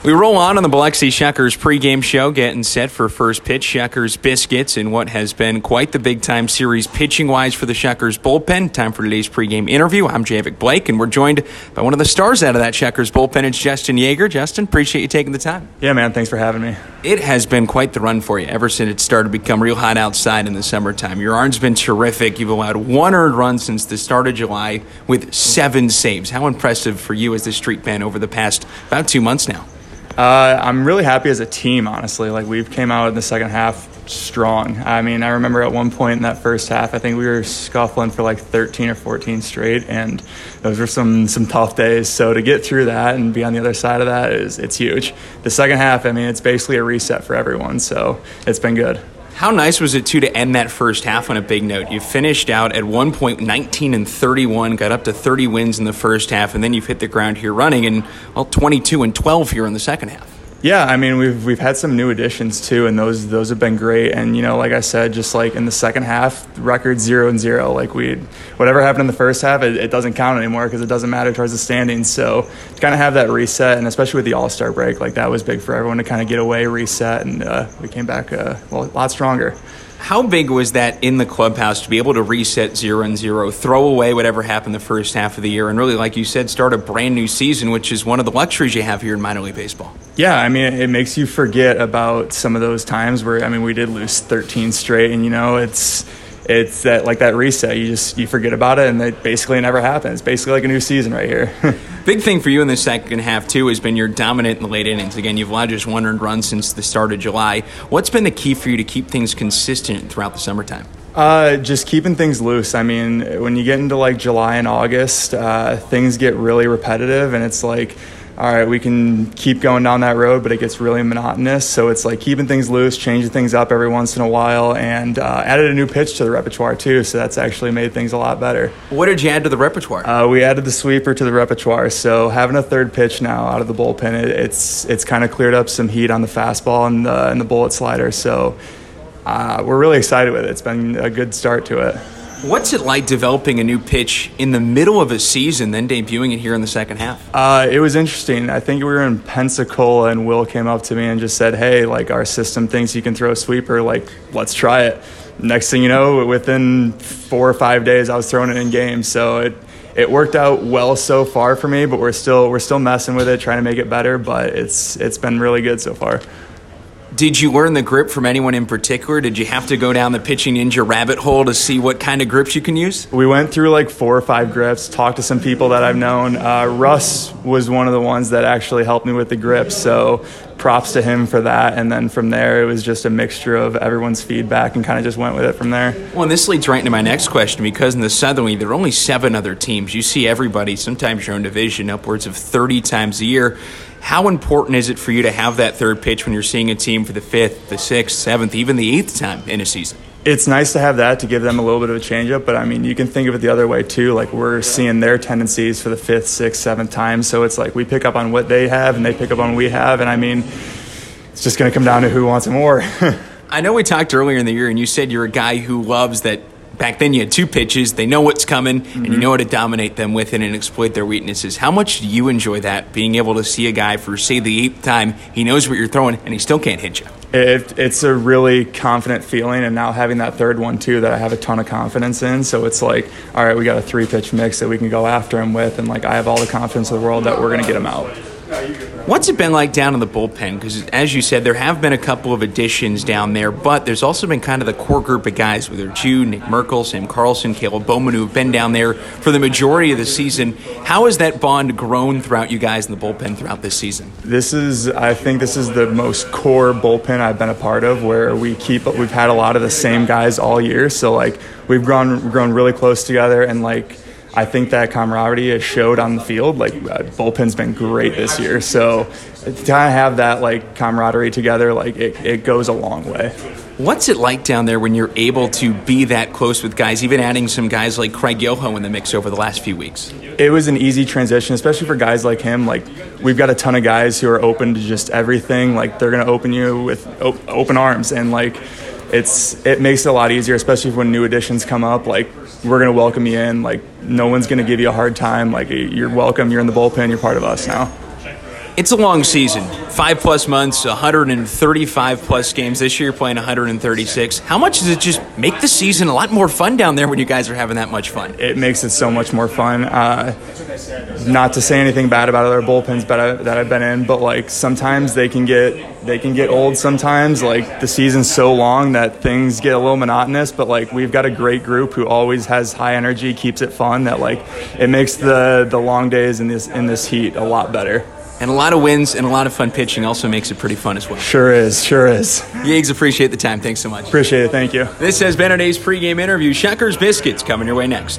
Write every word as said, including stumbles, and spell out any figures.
We roll on on the Biloxi Shuckers pregame show, getting set for first pitch. Shuckers Biscuits in what has been quite the big-time series pitching-wise for the Shuckers bullpen. Time for today's pregame interview. I'm Javik Blake, and we're joined by one of the stars out of that Shuckers bullpen. It's Justin Yeager. Justin, appreciate you taking the time. Yeah, man. Thanks for having me. It has been quite the run for you ever since it started to become real hot outside in the summertime. Your arm's been terrific. You've allowed one earned run since the start of July with seven saves. How impressive for you as the streak been over the past about two months now? Uh, I'm really happy as a team, honestly. Like, we've came out in the second half strong. I mean, I remember at one point in that first half, I think we were scuffling for like thirteen or fourteen straight, and those were some some tough days. So to get through that and be on the other side of that is it's huge. The second half, I mean, it's basically a reset for everyone, so it's been good. How nice was it, too, to end that first half on a big note? You finished out at one point nineteen and thirty-one, got up to thirty wins in the first half, and then you've hit the ground here running, and well, twenty-two and twelve here in the second half. Yeah, I mean, we've we've had some new additions too, and those those have been great. And you know, like I said, just like in the second half, record zero and zero. Like we, whatever happened in the first half, it, it doesn't count anymore because it doesn't matter towards the standings. So to kind of have that reset, and especially with the All-Star break, like that was big for everyone to kind of get away, reset, and uh, we came back uh, well a lot stronger. How big was that in the clubhouse to be able to reset zero and zero, throw away whatever happened the first half of the year, and really, like you said, start a brand new season, which is one of the luxuries you have here in minor league baseball? Yeah, I mean, it makes you forget about some of those times where, I mean, we did lose thirteen straight, and you know, it's it's that like that reset. You just you forget about it, and it basically never happens. It's basically like a new season right here. Big thing for you in the second half, too, has been you're dominant in the late innings. Again, you've allowed just one earned run since the start of July. What's been the key for you to keep things consistent throughout the summertime? Uh, just keeping things loose. I mean, when you get into like July and August, uh, things get really repetitive, and it's like, all right, we can keep going down that road, but it gets really monotonous. So it's like keeping things loose, changing things up every once in a while, and uh, added a new pitch to the repertoire too. So that's actually made things a lot better. What did you add to the repertoire? Uh, we added the sweeper to the repertoire. So having a third pitch now out of the bullpen, it, it's it's kind of cleared up some heat on the fastball and the, and the bullet slider. So uh, we're really excited with it. It's been a good start to it. What's it like developing a new pitch in the middle of a season, then debuting it here in the second half? Uh, it was interesting. I think we were in Pensacola, and Will came up to me and just said, hey, like, our system thinks you can throw a sweeper. Like, let's try it. Next thing you know, within four or five days, I was throwing it in games. So it it worked out well so far for me, but we're still we're still messing with it, trying to make it better. But it's it's been really good so far. Did you learn the grip from anyone in particular? Did you have to go down the pitching ninja rabbit hole to see what kind of grips you can use? We went through like four or five grips, talked to some people that I've known. Uh, Russ was one of the ones that actually helped me with the grips, so props to him for that. And then from there, it was just a mixture of everyone's feedback and kind of just went with it from there. Well, and this leads right into my next question, because in the Southern League, there are only seven other teams. You see everybody, sometimes your own division, upwards of thirty times a year. How important is it for you to have that third pitch when you're seeing a team for the fifth, the sixth, seventh, even the eighth time in a season? It's nice to have that to give them a little bit of a changeup, but I mean, you can think of it the other way too. Like, we're seeing their tendencies for the fifth, sixth, seventh time. So it's like we pick up on what they have and they pick up on what we have. And I mean, it's just going to come down to who wants it more. I know we talked earlier in the year and you said you're a guy who loves that. Back then you had two pitches, they know what's coming, mm-hmm. and you know how to dominate them with it and exploit their weaknesses. How much do you enjoy that, being able to see a guy for, say, the eighth time, he knows what you're throwing, and he still can't hit you? It, it's a really confident feeling, and now having that third one, too, that I have a ton of confidence in. So it's like, all right, we got a three-pitch mix that we can go after him with, and like I have all the confidence in the world that we're going to get him out. What's it been like down in the bullpen? Because, as you said, there have been a couple of additions down there, but there's also been kind of the core group of guys, whether it's you, Nick Merkel, Sam Carlson, Caleb Bowman, who have been down there for the majority of the season. How has that bond grown throughout you guys in the bullpen throughout this season? This is, I think this is the most core bullpen I've been a part of, where we keep, we've had a lot of the same guys all year. So, like, we've grown, grown really close together, and, like, I think that camaraderie has showed on the field. Like, uh, bullpen's been great this year. So to kind of have that, like, camaraderie together, like, it, it goes a long way. What's it like down there when you're able to be that close with guys, even adding some guys like Craig Yoho in the mix over the last few weeks? It was an easy transition, especially for guys like him. Like, we've got a ton of guys who are open to just everything. Like, they're going to open you with op- open arms. And, like, it's it makes it a lot easier, especially when new additions come up. Like, we're going to welcome you in. Like, no one's going to give you a hard time. Like, you're welcome. You're in the bullpen. You're part of us now. It's a long season, five plus months, one hundred thirty-five plus games. This year you're playing one hundred thirty-six. How much does it just make the season a lot more fun down there when you guys are having that much fun? It makes it so much more fun. Uh, not to say anything bad about other bullpens that, I, that I've been in, but like sometimes they can get they can get old sometimes. Like the season's so long that things get a little monotonous, but like we've got a great group who always has high energy, keeps it fun, that like it makes the, the long days in this in this heat a lot better. And a lot of wins and a lot of fun pitching also makes it pretty fun as well. Sure is, sure is. Yeags, appreciate the time. Thanks so much. Appreciate it, thank you. This has been today's pregame interview. Shuckers Biscuits coming your way next.